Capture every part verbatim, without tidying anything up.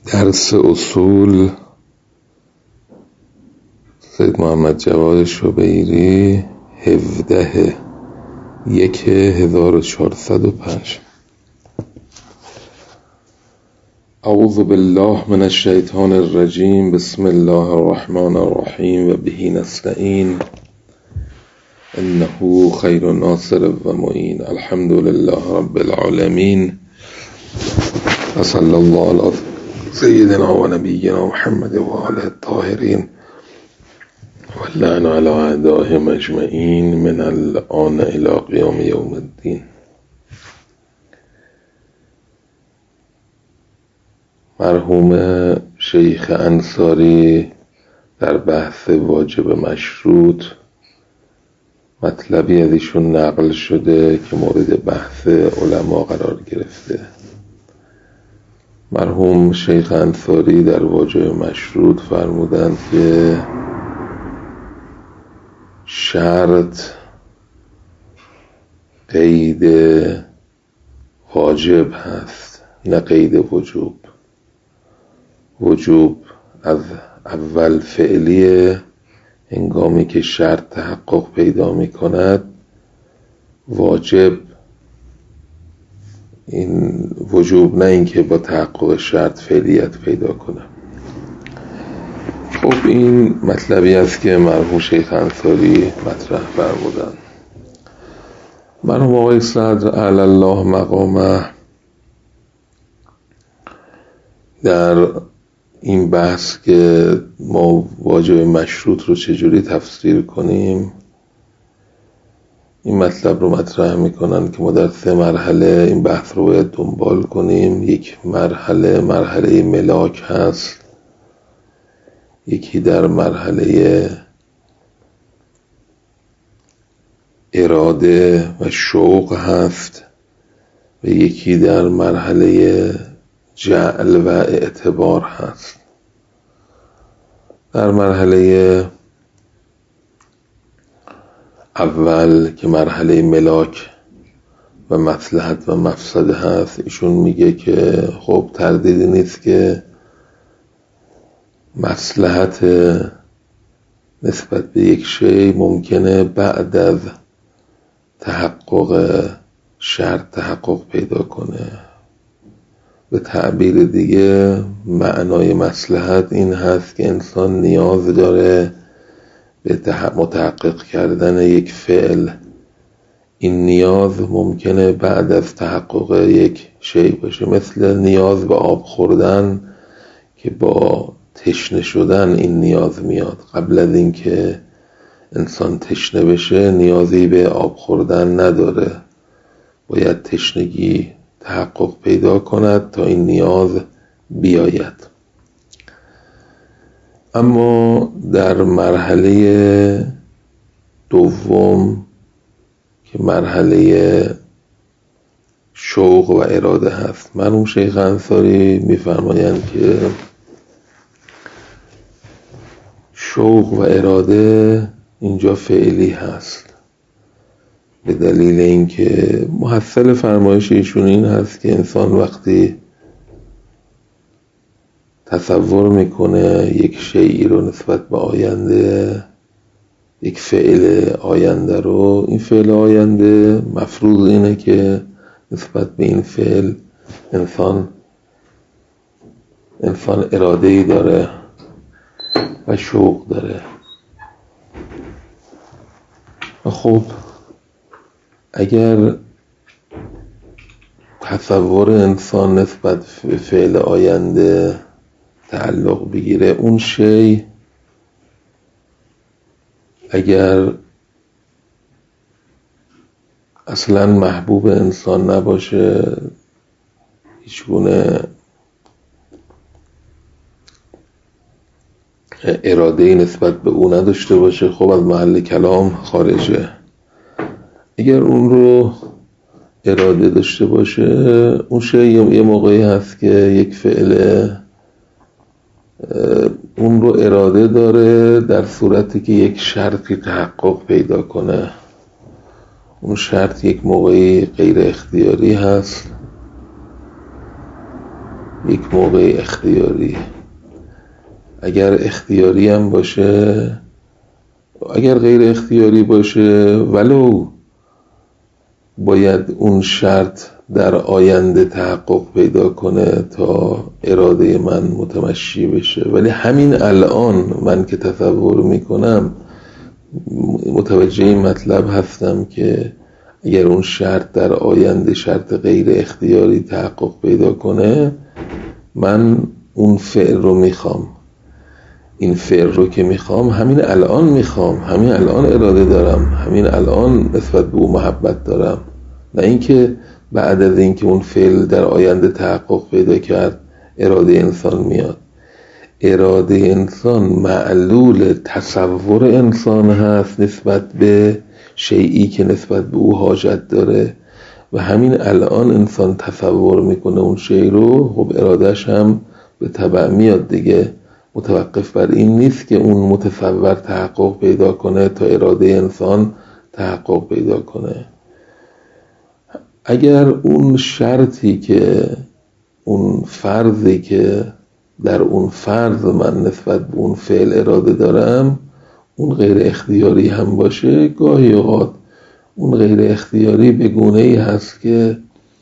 درس اصول سید محمد جواد شبیری هفده یک هزار و چهارصد و پنج. اعوذ بالله من الشیطان الرجیم. بسم الله الرحمن الرحیم و به نستعین انه خیر ناصر و معین. الحمد لله رب العالمین و صلی الله علی سیدنا و نبینا محمد و آله الطاهرین و لعن علی اعدائهم اجمعین من الآن الی قیام یوم الدین. مرحوم شیخ انصاری در بحث واجب مشروط مطلبی از ایشون نقل شده که مورد بحث علما قرار گرفته. مرحوم شیخ انصاری در واجب مشروط فرمودند که شرط قید واجب هست نه قید وجوب. وجوب از اول فعلیه، هنگامی که شرط تحقق پیدا می کند. واجب این وجوب نه اینکه با تحقق شرط فعلیت پیدا کنه. خب این مطلبی است که مرحوم شیخ انصاری مطرح فرمودن. مرحوم آقای صدر اعلی الله مقامه در این بحث که ما واجب مشروط رو چجوری تفسیر کنیم این مطلب رو مطرح میکنن که ما در سه مرحله این بحث رو باید دنبال کنیم. یک مرحله مرحله ملاک هست، یکی در مرحله اراده و شوق هست و یکی در مرحله جعل و اعتبار هست. در مرحله اول که مرحله ملاک و مصلحت و مفسده هست، ایشون میگه که خب تردیدی نیست که مصلحت نسبت به یک شی ممکنه بعد از تحقق شرط تحقق پیدا کنه. به تعبیر دیگه معنای مصلحت این هست که انسان نیاز داره به متحقق کردن یک فعل. این نیاز ممکنه بعد از تحقق یک شی باشه، مثل نیاز به آب خوردن که با تشنه شدن این نیاز میاد. قبل از اینکه انسان تشنه بشه نیازی به آب خوردن نداره، باید تشنگی تحقق پیدا کند تا این نیاز بیاید. اما در مرحله دوم که مرحله شوق و اراده هست، مرحوم شیخ انصاری میفرمایند که شوق و اراده اینجا فعلی هست، به دلیل اینکه محصل فرمایش ایشون این هست که انسان وقتی تصور میکنه یک شیئی رو نسبت به آینده، یک فعل آینده رو، این فعل آینده مفروض اینه که نسبت به این فعل انسان انسان اراده‌ای داره و شوق داره. و خب اگر تصور انسان نسبت به فعل آینده تعلق بگیره، اون شی اگر اصلا محبوب انسان نباشه، هیچگونه اراده‌ای نسبت به او نداشته باشه، خب از محل کلام خارجه. اگر اون رو اراده داشته باشه، اون شی یه موقعی هست که یک فعل اون رو اراده داره در صورتی که یک شرطی تحقق پیدا کنه. اون شرط یک موقعی غیر اختیاری هست یک موقع اختیاری. اگر اختیاری هم باشه، اگر غیر اختیاری باشه، ولو باید اون شرط در آینده تحقق پیدا کنه تا اراده من متمشی بشه، ولی همین الان من که تصور میکنم متوجه این مطلب هستم که اگر اون شرط در آینده شرط غیر اختیاری تحقق پیدا کنه، من اون فعل رو میخوام. این فعل رو که میخوام همین الان میخوام، همین الان اراده دارم، همین الان نسبت به اون محبت دارم، نه اینکه بعد از اینکه اون فعل در آینده تحقق پیدا کرد اراده انسان میاد. اراده انسان معلول تصور انسان هست نسبت به شیئی که نسبت به او حاجت داره و همین الان انسان تصور میکنه اون شیء رو، خب ارادهش هم به تبع میاد دیگه. متوقف بر این نیست که اون متصور تحقق پیدا کنه تا اراده انسان تحقق پیدا کنه. اگر اون شرطی که اون فرضی که در اون فرض من نسبت به اون فعل اراده دارم اون غیر اختیاری هم باشه، گاهی اوقات اون غیر اختیاری به گونه‌ای هست که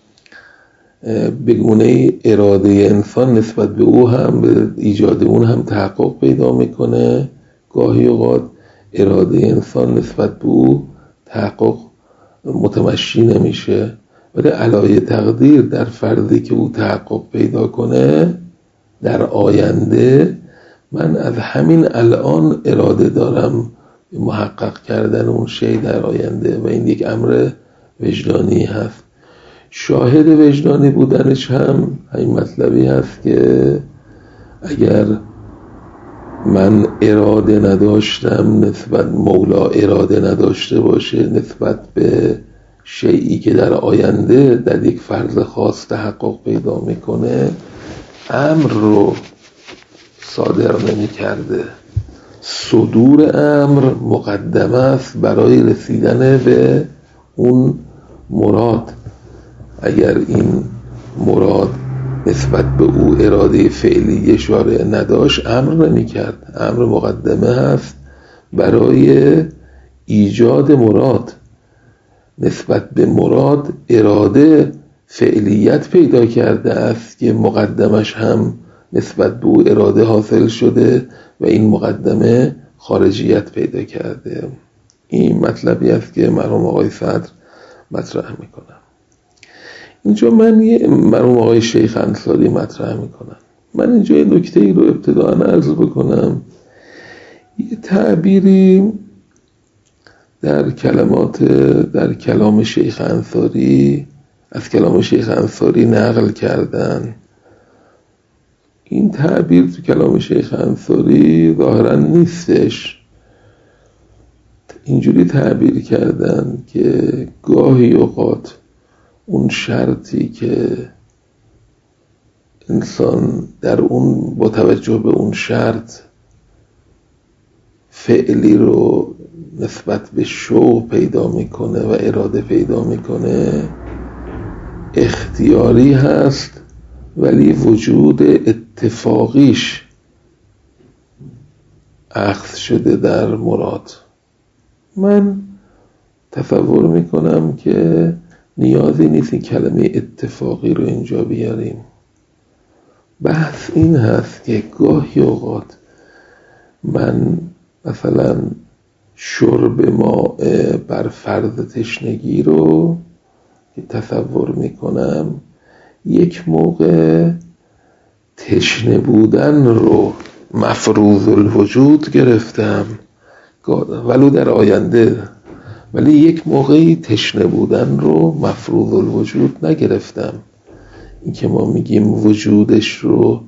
به گونه اراده انسان نسبت به او هم به ایجاد اون هم تحقق پیدا میکنه، گاهی اوقات اراده انسان نسبت به او تحقق متمشی نمیشه، ولی علای تقدیر در فرضی که او تحقق پیدا کنه در آینده من از همین الان اراده دارم محقق کردن اون شی در آینده و این یک امر وجدانی هست. شاهد وجدانی بودنش هم این مطلبی هست که اگر من اراده نداشتم نسبت مولا اراده نداشته باشه نسبت به شیئی که در آینده در یک فرض خاص تحقق پیدا میکنه امر رو صادر نمی کرده. صدور امر مقدمه است برای رسیدن به اون مراد. اگر این مراد نسبت به او اراده فعلی اشاره نداشت امر نمی کرد. امر مقدمه هست برای ایجاد مراد. نسبت به مراد اراده فعلیت پیدا کرده است که مقدمش هم نسبت به او اراده حاصل شده و این مقدمه خارجیت پیدا کرده. این مطلبی است که مرحوم آقای صدر مطرح میکنم. اینجا من یه مرحوم آقای شیخ انصاری مطرح میکنم. من اینجا یه نکته ای رو ابتداء عرض بکنم. یه تعبیری در کلمات در کلام شیخ انصاری از کلام شیخ انصاری نقل کردن. این تعبیر تو کلام شیخ انصاری ظاهرا نیستش. اینجوری تعبیر کردن که گاهی اوقات اون شرطی که انسان در اون با توجه به اون شرط فعلی رو نسبت به شوق پیدا میکنه و اراده پیدا میکنه اختیاری هست، ولی وجود اتفاقیش اخذ شده در مراد. من تصور میکنم که نیازی نیست این کلمه اتفاقی رو اینجا بیاریم. بحث این هست که گاهی اوقات من مثلا شرب ماء بر فرض تشنگی رو که تصور میکنم یک موقع تشنه بودن رو مفروض الوجود گرفتم ولو در آینده، ولی یک موقعی تشنه بودن رو مفروض الوجود نگرفتم. این که ما میگیم وجودش رو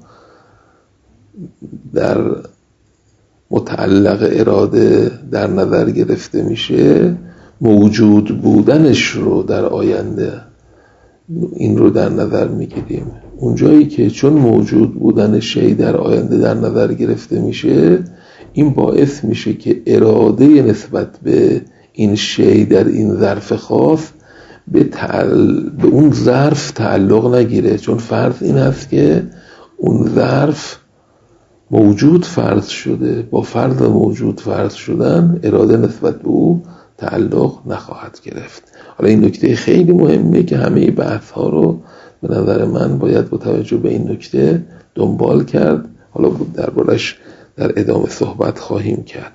در متعلق اراده در نظر گرفته میشه، موجود بودنش رو در آینده این رو در نظر میگیریم. اونجایی که چون موجود بودن شی در آینده در نظر گرفته میشه، این باعث میشه که اراده نسبت به این شی در این ظرف خاص به, تعل... به اون ظرف تعلق نگیره، چون فرض این هست که اون ظرف موجود فرض شده، با فرض موجود فرض شدن اراده نسبت به او تعلق نخواهد گرفت. حالا این نکته خیلی مهمه که همه بحث ها رو به نظر من باید با توجه به این نکته دنبال کرد. حالا دربارش در ادامه صحبت خواهیم کرد.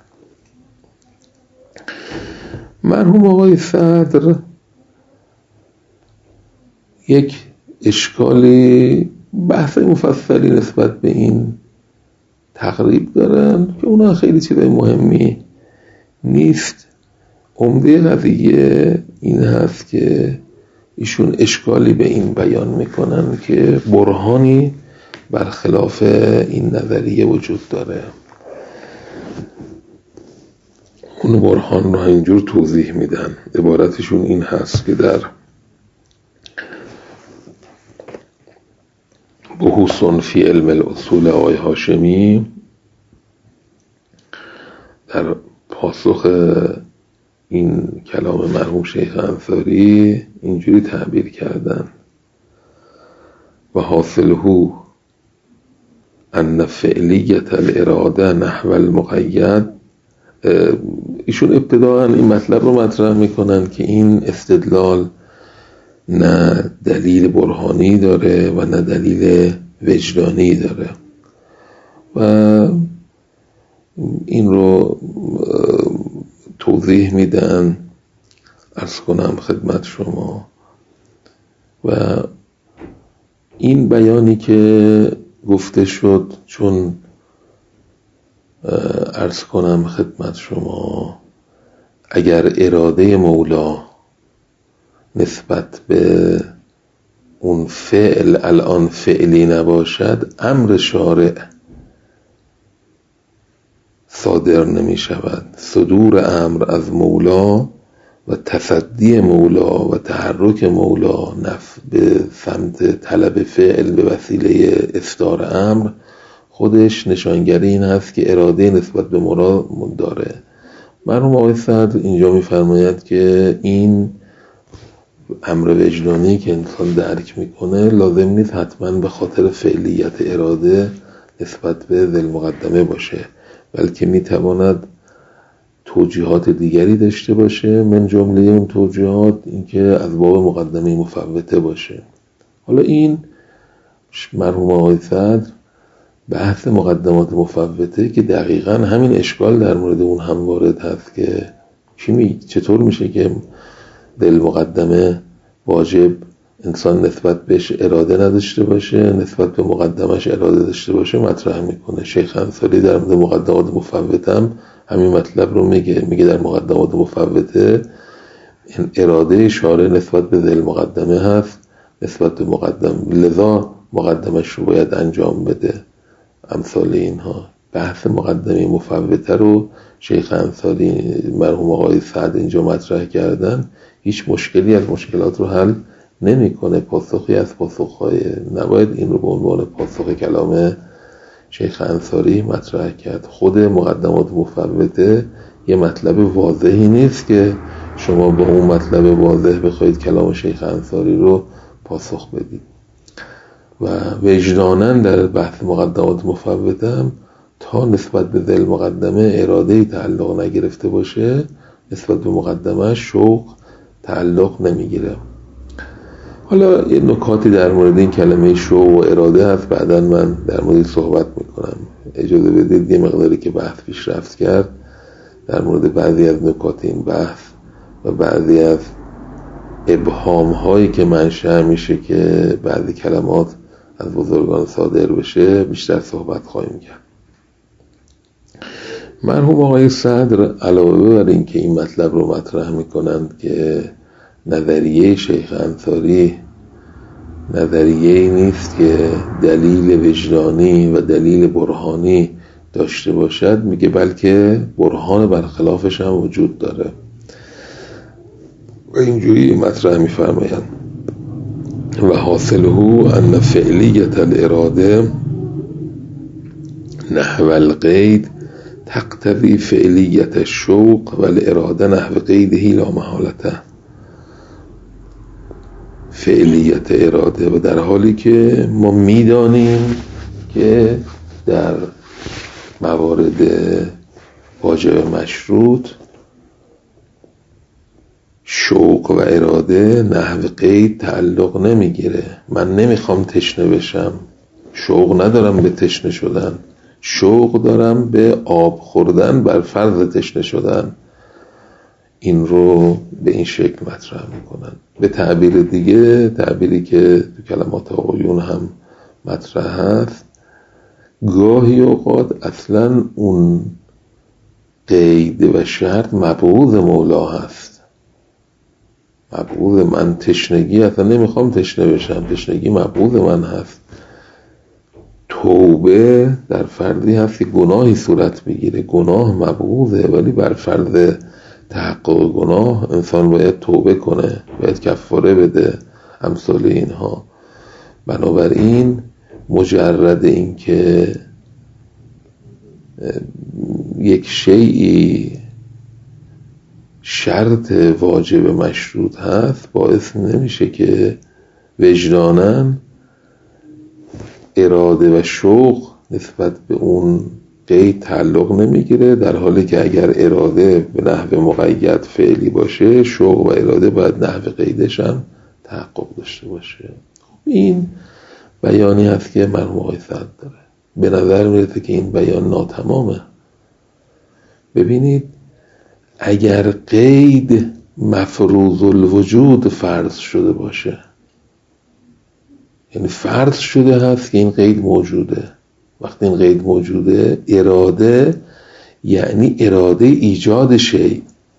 مرحوم آقای صدر یک اشکالی بحث مفصلی نسبت به این تقریب دارن که اونا خیلی چیزای مهمی نیست. عمده قضیه این هست که ایشون اشکالی به این بیان میکنن که برهانی برخلاف این نظریه وجود داره. اون برهان رو اینجور توضیح میدن. عبارتشون این هست که در بحوث فی علم الاصول آقای هاشمی در پاسخ این کلام مرحوم شیخ انصاری اینجوری تعبیر کردن: و حاصله ان فعلیت الاراده نحو المقید. ایشون ابتداء این مطلب رو مطرح میکنن که این استدلال نه دلیل برهانی داره و نه دلیل وجدانی داره و این رو توضیح میدن. عرض کنم خدمت شما و این بیانی که گفته شد، چون عرض کنم خدمت شما اگر اراده مولا نسبت به اون فعل الان فعلی نباشد، امر شارع صادر نمی شود. صدور امر از مولا و تصدی مولا و تحرک مولا نف به سمت طلب فعل به وسیله اصدار امر خودش نشانگری این هست که اراده نسبت به مولا داره. مرحوم آقای صدر اینجا می‌فرماید که این امر وجدانی که انسان درک میکنه لازم نیست حتما به خاطر فعلیت اراده نسبت به ذی المقدمه باشه، بلکه میتواند توجیهات دیگری داشته باشه. من جمله اون توجیهات این که از باب مقدمه مفوته باشه. حالا این مرحوم آقای صدر بحث مقدمات مفوته که دقیقاً همین اشکال در مورد اون هم وارد هست که چی می چطور میشه که دل مقدمه واجب انسان نسبت بهش اراده نداشته باشه، نسبت به مقدمش اراده داشته باشه مطرح میکنه. شیخ انصاری در مورد مقدمات مفوته هم همین مطلب رو میگه. میگه در مقدمات مفوته این اراده شارع نسبت به دل مقدمه هست نسبت به مقدم، لذا مقدمش رو باید انجام بده. امثال اینها بحث مقدمه مفوته رو شیخ انصاری مرحوم آقای سعد اینجا مطرح کردن، هیچ مشکلی از مشکلات رو حل نمیکنه. پاسخی از پاسخهای نباید این رو به عنوان پاسخ کلام شیخ انصاری مطرح کرد. خود مقدمات مفوته یه مطلب واضحی نیست که شما با اون مطلب واضح بخواید کلام شیخ انصاری رو پاسخ بدید. و وجداناً در بحث مقدمات مفوته هم تا نسبت به ذل مقدمه اراده‌ای تعلق نگرفته باشه، نسبت به مقدمه شوق تعلق نمیگیره. حالا یه نکاتی در مورد این کلمه شوق و اراده هست، بعداً من در مورد صحبت میکنم. اجازه بدید یه مقداری که بحث پیشرفت کرد در مورد بعضی از نکات این بحث و بعضی از ابهام هایی که منشأ میشه که بعضی کلمات از بزرگان صادر بشه بیشتر صحبت خواهیم کرد. مرحوم آقای صدر علاوه بر این که این مطلب رو مطرح میکنند که نظریه شیخ انصاری نظریه نیست که دلیل وجدانی و دلیل برهانی داشته باشد، میگه بلکه برهان برخلافش هم وجود داره و اینجوری مطرح میفرمایند: و حاصله ان فعلیت الاراده نحو القید تقتضی فعلیت الشوق و الاراده نحو قیده لا محالته. فعلیت اراده و در حالی که ما میدانیم که در موارد واجب مشروط شوق و اراده نحو قید تعلق نمیگیره. من نمیخوام تشنه بشم، شوق ندارم به تشنه شدن، شوق دارم به آب خوردن بر فرض تشنه شدن. این رو به این شکل مطرح میکنن. به تعبیر دیگه، تعبیری که تو کلمات آقایون هم مطرح هست، گاهی اوقات اصلا اون قید و شرط مبعوض مولا هست. مبعوض من تشنگی، اصلا نمیخوام تشنه بشم، تشنگی مبعوض من هست. توبه در فردی هست که گناهی صورت بگیره، گناه مبعوضه، ولی بر فرض تحقق گناه انسان باید توبه کنه، باید کفاره بده، امثال اینها. بنابراین مجرد این که یک شیئی شرط واجب مشروط هست باعث نمیشه که وجداناً اراده و شوق نسبت به اون قید تعلق نمیگیره، در حالی که اگر اراده به نحو مقید فعلی باشه، شوق و اراده باید نحو قیدش هم تحقق داشته باشه. خب این بیانی هست که مرحوم آقای سعد داره. به نظر میرسه که این بیان ناتمامه. ببینید، اگر قید مفروض الوجود فرض شده باشه، یعنی فرض شده هست که این قید موجوده، وقتی این قید موجوده، اراده یعنی اراده ایجاد شی،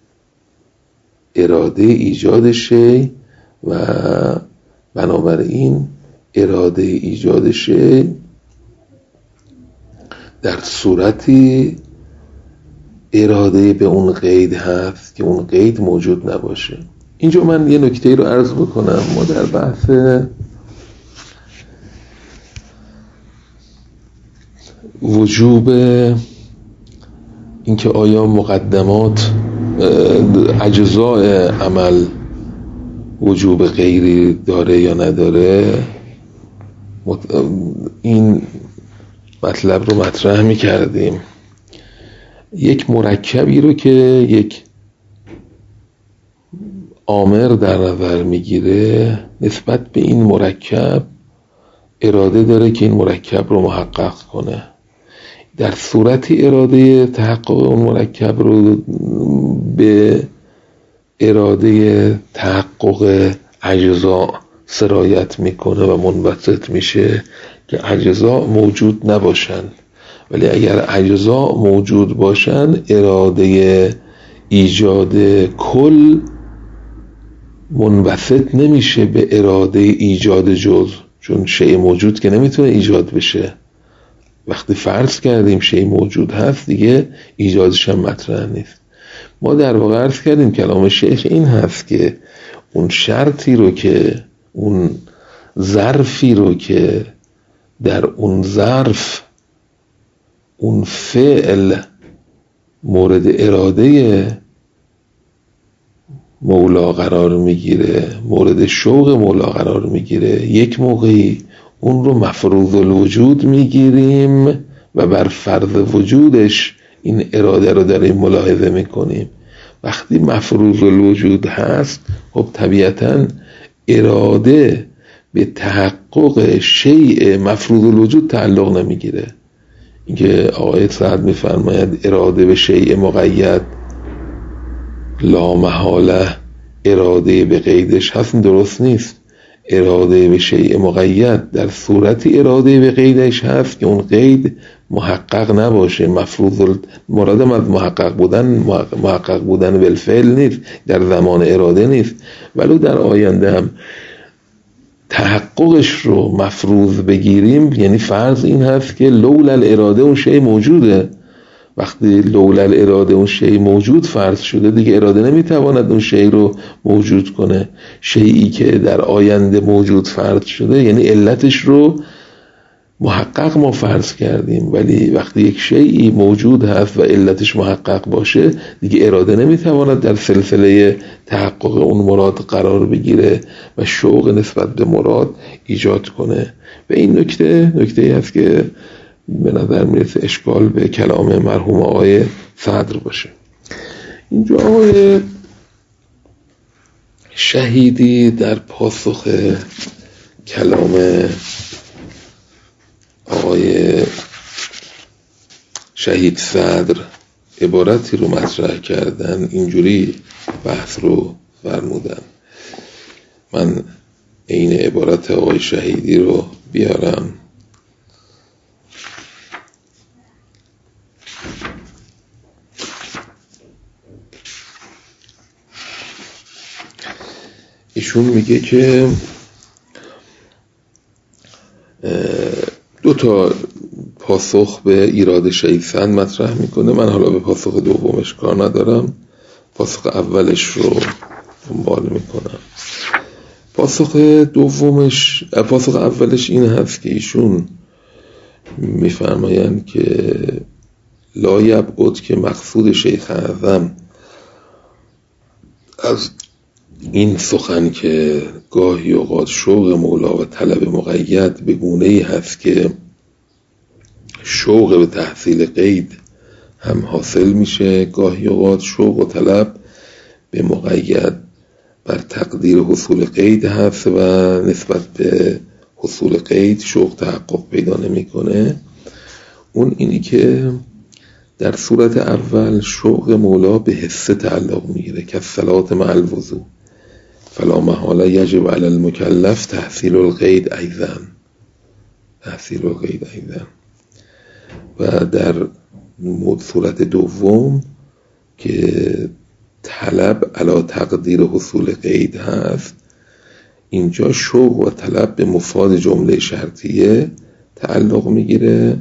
اراده ایجاد شی و بنابراین اراده ایجاد شی در صورتی اراده به اون قید هست که اون قید موجود نباشه. اینجا من یه نکته رو عرض بکنم. ما در بحث وجوب اینکه آیا مقدمات اجزاء عمل وجوب غیری داره یا نداره، این مطلب رو مطرح می کردیم. یک مرکبی رو که یک آمر در نظر میگیره، نسبت به این مرکب اراده داره که این مرکب رو محقق کنه. در صورتی اراده تحقق اون مرکب رو به اراده تحقق اجزا سرایت میکنه و منبسط میشه که اجزا موجود نباشن. ولی اگر اجزا موجود باشن، اراده ایجاد کل منبسط نمیشه به اراده ایجاد جزء، چون شیء موجود که نمیتونه ایجاد بشه. وقتی فرض کردیم شیء موجود هست، دیگه ایجادش هم مطرح نیست. ما در واقع عرض کردیم کلام شیخ این هست که اون شرطی رو که، اون ظرفی رو که در اون ظرف اون فعل مورد اراده مولا قرار میگیره، مورد شوق مولا قرار میگیره، یک موقعی اون رو مفروض الوجود میگیریم و بر فرض وجودش این اراده رو داریم ملاحظه میکنیم. وقتی مفروض الوجود هست، خب طبیعتاً اراده به تحقق شیء مفروض الوجود تعلق نمیگیره. اینکه آقای سعد میفرماید اراده به شیء مقید لا محاله اراده به قیدش هست، درست نیست. اراده به شیء مقید در صورتی اراده به قیدش هست که اون قید محقق نباشه. مفروض مراد از محقق بودن، محقق بودن بالفعل نیست، در زمان اراده نیست، ولی در آینده هم تحققش رو مفروض بگیریم، یعنی فرض این هست که لولا الاراده اون شیء موجوده. وقتی لولا الاراده اون شیء موجود فرض شده، دیگه اراده نمیتواند اون شیء رو موجود کنه. شیئی که در آینده موجود فرض شده، یعنی علتش رو محقق ما فرض کردیم، ولی وقتی یک شیئی موجود هست و علتش محقق باشه دیگه اراده نمیتواند در سلسله تحقق اون مراد قرار بگیره و شوق نسبت به مراد ایجاد کنه. و این نکته نکته هست که به نظر میرسه اشکال به کلام مرحوم آقای صدر باشه. اینجا آقای شهیدی در پاسخ کلام آقای شهید صدر عبارتی رو مطرح کردن، اینجوری بحث رو فرمودن. من این عبارت آقای شهیدی رو بیارم. ایشون میگه که دو تا پاسخ به ایراد شهید صدر مطرح میکنه. من حالا به پاسخ دومش کار ندارم، پاسخ اولش رو دنبال میکنم. پاسخ دومش پاسخ اولش این هست که ایشون میفرمایند که لا یبعد که مقصود شیخ اعظم از این سخن که گاهی اوقات شوق مولا و طلب مقید به گونه‌ای هست که شوق به تحصیل قید هم حاصل میشه، گاهی اوقات شوق و طلب به مقید بر تقدیر حصول قید هست و نسبت به حصول قید شوق تحقق پیدا نمیکنه. اون اینی که در صورت اول شوق مولا به حسه تعلق میگیره که صلات مع الوضو، فلا محاله یجب علی المکلف تحصیل القید ایضا تحصیل القید ایضا. و در صورت دوم که طلب علی تقدیر حصول قید هست، اینجا شوق و طلب به مفاد جمله شرطیه تعلق میگیره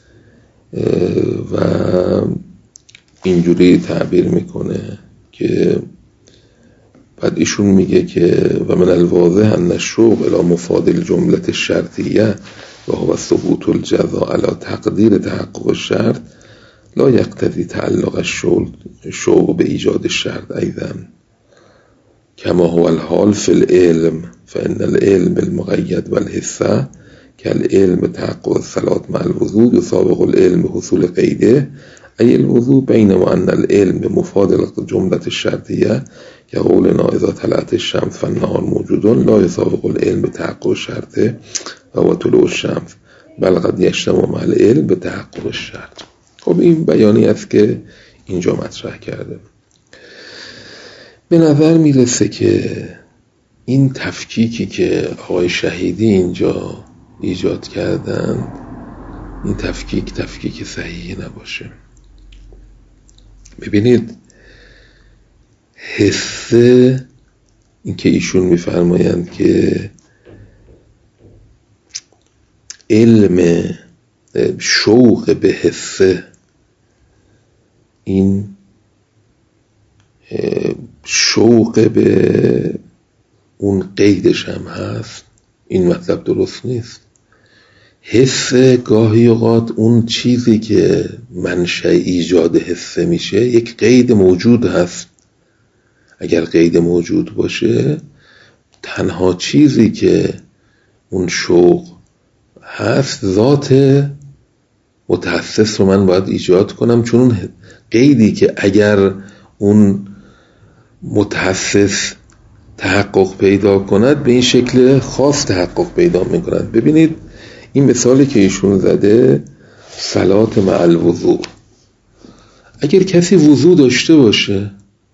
و اینجوری تعبیر میکنه که بعد ایشون میگه که و من الواضح ان الشوق الى مفاد الجمله الشرطیه و هو ثبوت الجزاء على تقدیر تحقق الشرط لا یقتضی تعلق الشوق به ایجاد الشرط ایضا کما هو الحال فی العلم فان العلم المقید والحسه كالعلم تحقق الصلاة مع الوضوء يسابق العلم بحصول قيده أي الوضوء، بينما أن العلم بمفاد الجملة الشرطية كقولنا إذا طلعت الشمس فالنهار موجود لا يسابق العلم بتحقق الشرط وهو طلوع الشمس بل قد يجتمع مع العلم بتحقق الشرط. خب این بیانی است که اینجا مطرح کرده. به نظر میرسه که این تفکیکی که آقای شهیدی اینجا ایجاد کردن، این تفکیک تفکیک صحیحی نباشه. ببینید حسه، این که ایشون میفرمایند که علم شوق به حسه، این شوق به اون قیدش هم هست، این مطلب درست نیست. حسه گاهی اوقات اون چیزی که منشأ ایجاد حسه میشه یک قید موجود هست. اگر قید موجود باشه، تنها چیزی که اون شوق هست ذات متحسس رو من باید ایجاد کنم، چون اون قیدی که اگر اون متحسس تحقق پیدا کند به این شکل خاص تحقق پیدا میکند. ببینید این مثالی که ایشون زده صلات مع الوضوء، اگر کسی وضو داشته باشه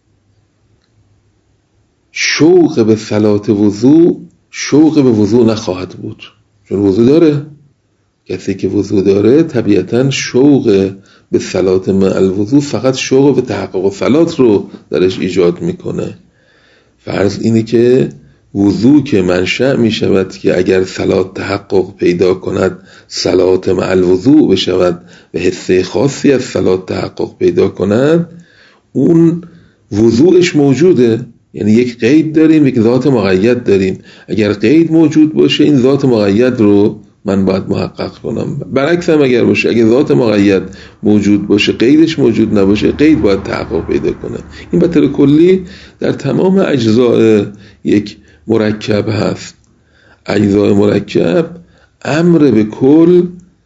شوق به صلات وضو شوق به وضو نخواهد بود، چون وضو داره. کسی که وضو داره طبیعتاً شوق به صلات مع الوضو فقط شوق به تحقق صلات رو درش ایجاد میکنه. فرض اینه که وضو که منشأ می شود که اگر صلات تحقق پیدا کند صلات مع الوضوء بشود و حسه خاصی از صلات تحقق پیدا کند، اون وضوعش موجوده. یعنی یک قید داریم، یک ذات مقید داریم. اگر قید موجود باشه این ذات مقید رو من باید محقق کنم. برعکس هم اگر باشه، اگر ذات مقید موجود باشه قیدش موجود نباشه، قید باید تحقق پیدا کنه. این به طور کلی در تمام اجزای یک مرکب هست. اجزای مرکب امر به کل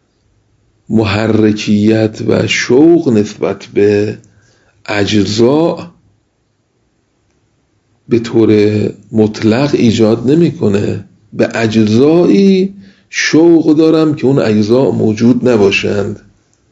محرکیت و شوق نسبت به اجزا به طور مطلق ایجاد نمیکنه. به اجزایی شوق دارم که اون اجزا موجود نباشند،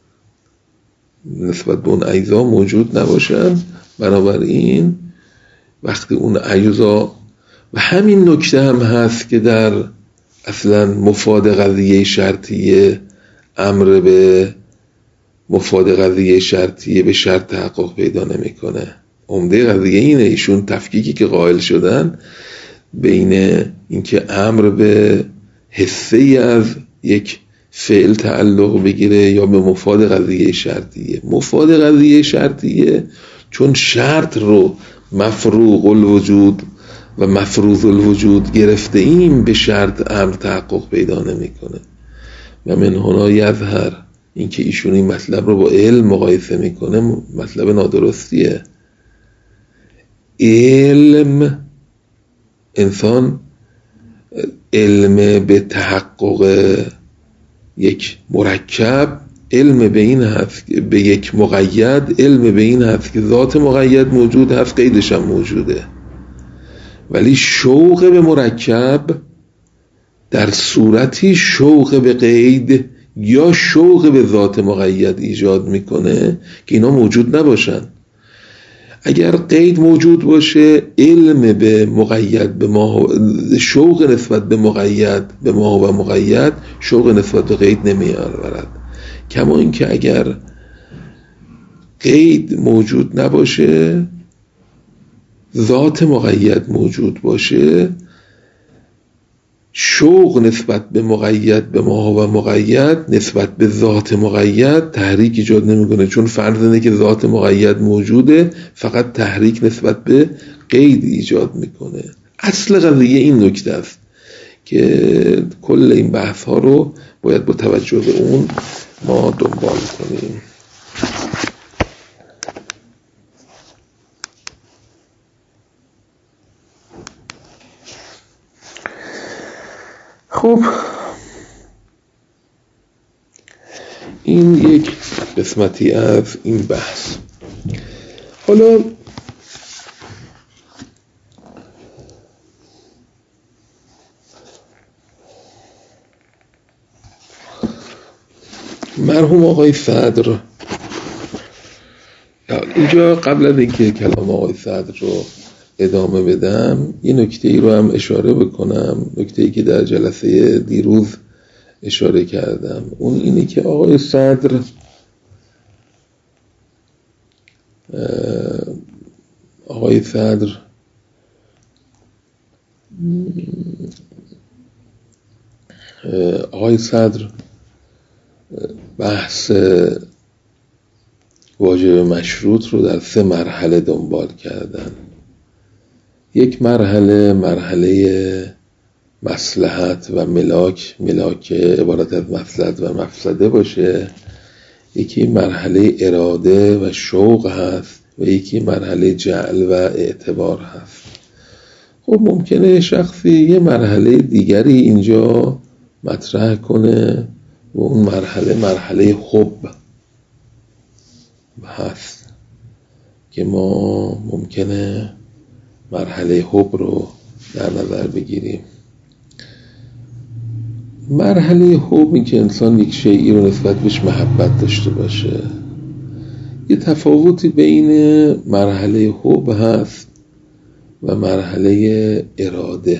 نسبت به اون اجزا موجود نباشند. بنابراین وقتی اون اجزا، و همین نکته هم هست که در اصلا مفاد قضیه شرطیه امر به مفاد قضیه شرطیه به شرط تحقق پیدا نمیکنه. عمده قضیه اینه، ایشون تفکیکی که قائل شدن بین اینکه امر به حصه ای از یک فعل تعلق بگیره یا به مفاد قضیه شرطیه. مفاد قضیه شرطیه چون شرط رو مفروغ الوجود و مفروض الوجود گرفته ایم، به شرط امر تحقق پیدا نمیکنه. و من هنا یظهر، اینکه ایشون این مطلب رو با علم مقایسه میکنه مطلب نادرستیه. علم، انسان علم به تحقق یک مرکب، علم به این هست، به یک مقید علم به این هست که ذات مقید موجود هست، قیدش هم موجوده. ولی شوق به مرکب در صورتی شوق به قید یا شوق به ذات مقید ایجاد میکنه که اینا موجود نباشن. اگر قید موجود باشه، علم به مقید به ما، شوق نسبت به مقید به ما و مقید شوق نسبت به قید نمیآورد. کما اینکه اگر قید موجود نباشه، ذات مقید موجود باشه، شوق نسبت به مقید به ما و مقید نسبت به ذات مقید تحریک ایجاد نمیکنه، چون فرض اینه که ذات مقید موجوده، فقط تحریک نسبت به قید ایجاد میکنه. اصل قضیه این نکته است که کل این بحث ها رو باید با توجه به اون ما دنبال کنیم. خب این یک قسمتی از این بحث. حالا مرحوم آقای صدر، اینجا قبل از اینکه کلام آقای صدر رو ادامه بدم یه نکته ای رو هم اشاره بکنم، نکته ای که در جلسه دیروز اشاره کردم. اون اینه که آقای صدر آقای صدر آقای صدر بحث واجب مشروط رو در سه مرحله دنبال کردن. یک مرحله مرحله مصلحت و ملاک، ملاک عبارت از مصلحت و مفسده باشه، یکی مرحله اراده و شوق هست و یکی مرحله جعل و اعتبار هست. خب ممکنه شخصی یه مرحله دیگری اینجا مطرح کنه و اون مرحله مرحله حب هست که ما ممکنه مرحله حب رو در نظر بگیریم. مرحله حب این که انسان یک شیئی رو نسبت بهش محبت داشته باشه. یه تفاوتی بین مرحله حب هست و مرحله اراده.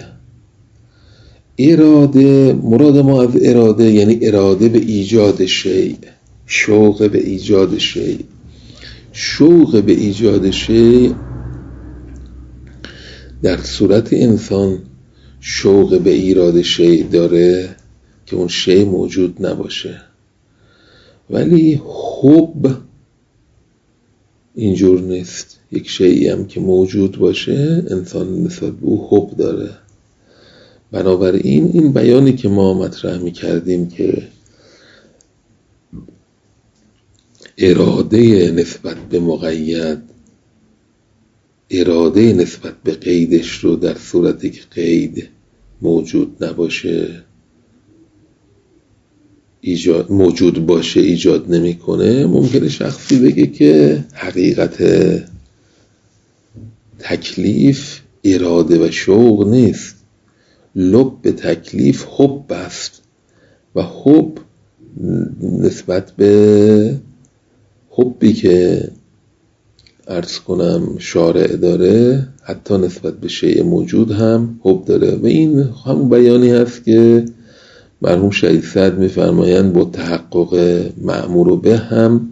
اراده، مراد ما از اراده یعنی اراده به ایجاد شیء، شوق به ایجاد شیء. شوق به ایجاد شیء در صورت انسان شوق به ایجاد شیء داره که اون شیء موجود نباشه. ولی حب اینجور نیست. یک شیئی هم که موجود باشه انسان نسبت به او حب داره. بنابراین این بیانی که ما مطرح می کردیم که اراده نسبت به مقید، اراده نسبت به قیدش رو در صورتی که قید موجود نباشه ایجاد موجود باشه ایجاد نمیکنه، ممکنه شخصی بگه که حقیقت تکلیف اراده و شوق نیست، لب تکلیف حب است و حب نسبت به حبی که عرض کنم شارع داره حتی نسبت به شیء موجود هم حب داره. و این هم بیانی هست که مرحوم شهید سعد می‌فرمایند با تحقق مأمور به هم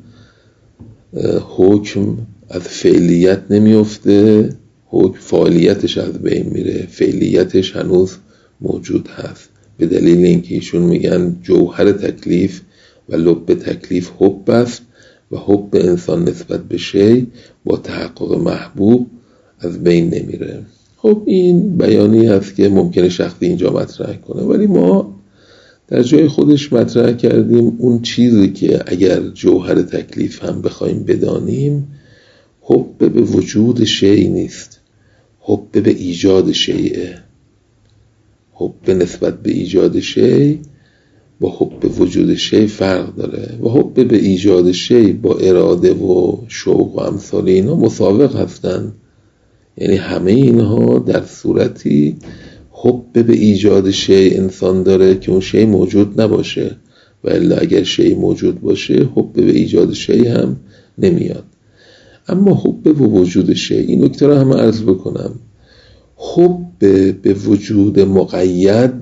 حکم از فعلیت نمیفته، حکم فاعلیتش از بین میره، فعلیتش هنوز موجود هست، به دلیل اینکه ایشون میگن جوهر تکلیف و لب تکلیف حب است و حب انسان نسبت به شی با تحقق محبوب از بین نمیره. خب این بیانی هست که ممکنه شخصی اینجا مطرح کنه، ولی ما در جای خودش مطرح کردیم اون چیزی که اگر جوهر تکلیف هم بخوایم بدانیم، حب به وجود شی نیست، حب به ایجاد شیء، حب نسبت به ایجاد شی با حب به وجود شی فرق داره و حب به ایجاد شی با اراده و شوق و امثال اینا مساوق هستن. یعنی همه اینها در صورتی حب به ایجاد شی انسان داره که اون شی موجود نباشه، و الا اگر شی موجود باشه حب به ایجاد شی هم نمیاد. اما حب به وجود شی، این نکته رو هم عرض بکنم، حب به وجود مقید،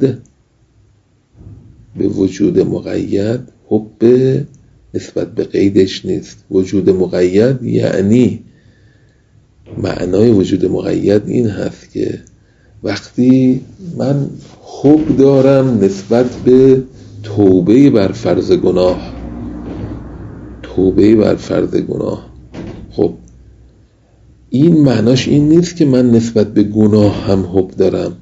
به وجود مقید حب نسبت به قیدش نیست. وجود مقید یعنی معنای وجود مقید این هست که وقتی من حب دارم نسبت به توبه بر فرض گناه، توبه بر فرض گناه، خب این معناش این نیست که من نسبت به گناه هم حب دارم.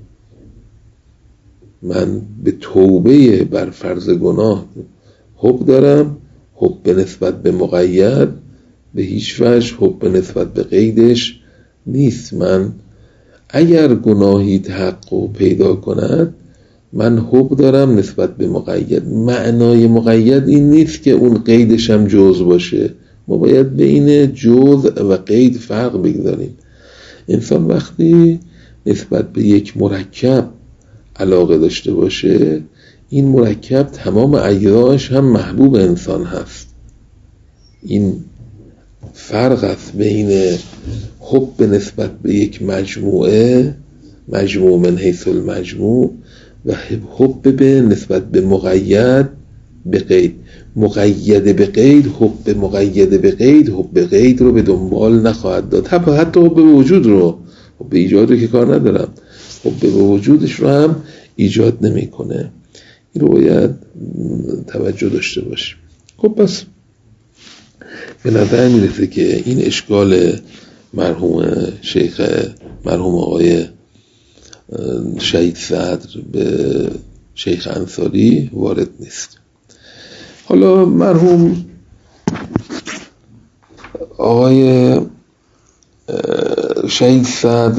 من به توبه بر فرض گناه حب دارم، حب به نسبت به مقید به هیچ وجه حب به نسبت به قیدش نیست. من اگر گناهی تحقق پیدا کند من حب دارم نسبت به مقید. معنای مقید این نیست که اون قیدش هم جز باشه، ما باید بین جز و قید فرق بگذاریم. انسان وقتی نسبت به یک مرکب علاقه داشته باشه، این مرکب تمام اجزاش هم محبوب انسان هست. این فرق است بین حب نسبت به یک مجموعه، مجموع من حیث المجموع، و حب به نسبت به مقید به قید. مقید به قید، حب مقید به قید، حب قید رو به دنبال نخواهد داد. حتی حب به وجود رو، حب به ایجاد رو که کار ندارم، حب به وجودش رو هم ایجاد نمی کنه. این رو باید توجه داشته باشیم. خب پس به نظر میرسه که این اشکال مرحوم شیخ مرحوم آقای شهید صدر به شیخ انصاری وارد نیست. حالا مرحوم آقای شهید صدر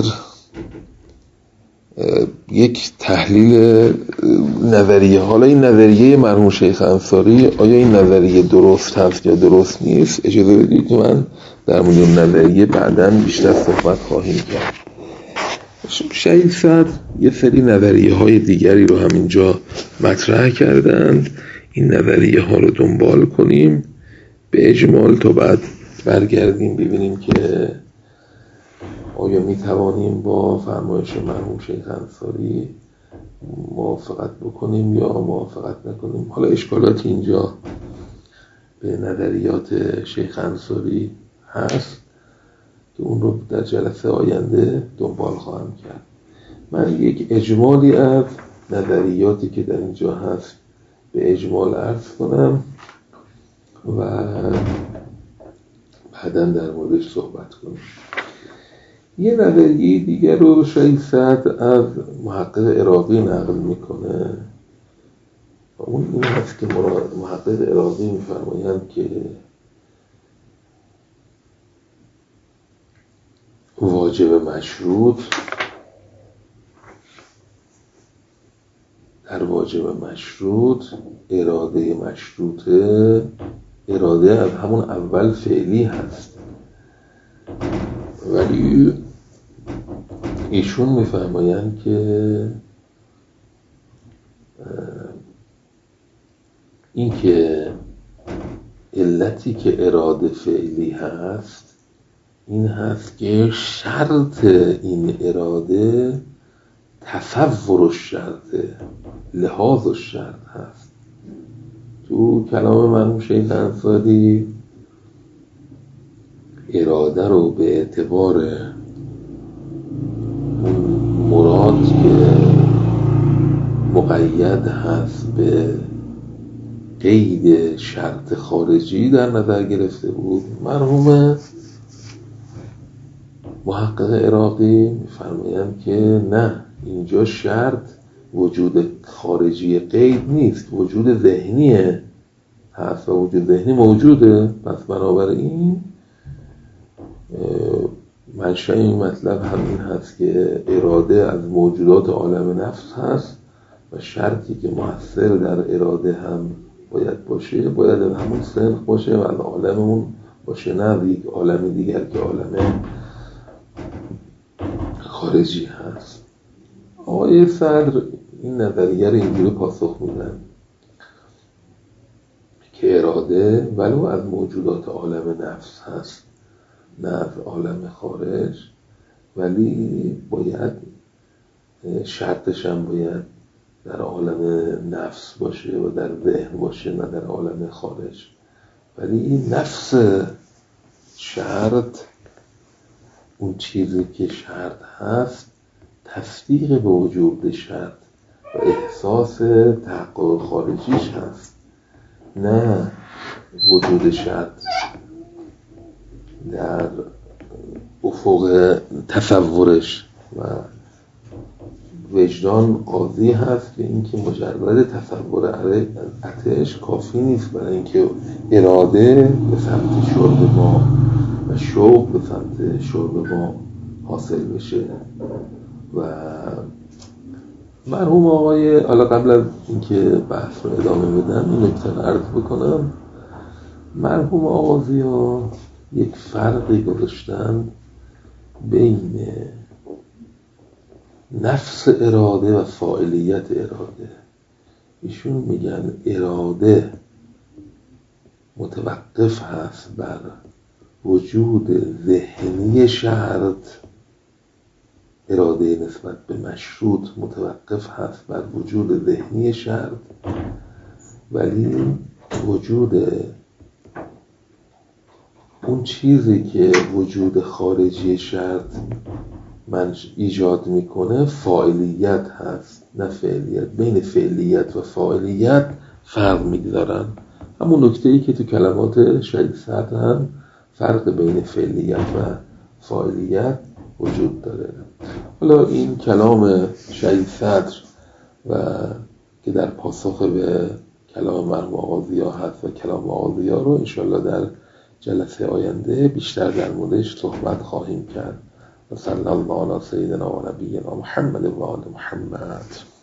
یک تحلیل نظریه، حالا این نظریه مرحوم شیخ انصاری آیا این نظریه درست هست یا درست نیست، اجازه بدید که من در مورد نظریه بعداً بیشتر صحبت خواهیم کرد. شهید صدر یه سری نظریه های دیگری رو هم اینجا مطرح کردند، این نظریه ها رو دنبال کنیم به اجمال تا بعد برگردیم ببینیم که آیا می توانیم با فرمایش مرحوم شیخ انصاری موافقت بکنیم یا موافقت نکنیم. حالا اشکالاتی اینجا به نظریات شیخ انصاری هست که اون رو در جلسه آینده دنبال خواهم کرد. من یک اجمالی از نظریاتی که در اینجا هست به اجمال عرض کنم و بعداً در موردش صحبت کنیم. یه نظریه دیگر رو شاید سعد از محقق عراقی نقل میکنه. اون این هست که محقق عراقی میفرمایند که واجب مشروط در واجب مشروط اراده مشروطه اراده از همون اول فعلی هست، ولی ایشون میفرمایند که این که علتی که اراده فعلی هست این هست که شرط این اراده تصور الشرط، لحاظ الشرط هست. تو کلام مرحوم شیخ انصاری اراده رو به اعتبار اون مراد که مقید هست به قید شرط خارجی در نظر گرفته بود. مرحوم محقق عراقی می‌فرمایند که نه، اینجا شرط وجود خارجی قید نیست، وجود ذهنیه هست و وجود ذهنی موجوده. پس بنابراین منشأ این مطلب همین هست که اراده از موجودات عالم نفس هست و شرطی که مؤثر در اراده هم باید باشه باید همون سنخ باشه و از عالممون باشه، نه یک عالم دیگر که عالم خارجی هست. آقای صدر این نظریه رو اینجوری پاسخ میدن که اراده ولو از موجودات عالم نفس هست نه از عالم خارج، ولی باید شرطش هم باید در عالم نفس باشه و در ذهن باشه نه در عالم خارج. ولی این نفس شرط، اون چیزی که شرط هست، تصدیق به وجود شرط و احساس تحقق خارجیش هست، نه وجود شرط در افق تصورش. و وجدان قاضی هست که اینکه مجرد تصور آتش کافی نیست برای اینکه اراده به سمت شرب ما و شوق به سمت شرب ما حاصل بشه. و مرحوم آقای، حالا قبل از اینکه بحث رو ادامه بدم این نکته رو عرض بکنم، مرحوم آغازی‌ها یک فرقی گذاشتن بین نفس اراده و فاعلیت اراده. ایشون میگن اراده متوقف هست بر وجود ذهنی شرط، اراده نسبت به مشروط متوقف هست بر وجود ذهنی شرط، ولی وجود اون چیزی که وجود خارجی شرط من ایجاد میکنه فاعلیت هست نه فعلیت. بین فعلیت و فاعلیت فرق میگذارن. همون نکته‌ای که تو کلمات شهید سعد هم فرق بین فعلیت و فاعلیت وجود داره. حالا این کلام شهید صدر و که در پاسخ به کلام مرحوم آغازی‌ها هست و کلام آغازی‌ها رو انشالله در جلسه آینده بیشتر در موردش صحبت خواهیم کرد. و صلی الله علی سیدنا و نبینا محمد و آل محمد.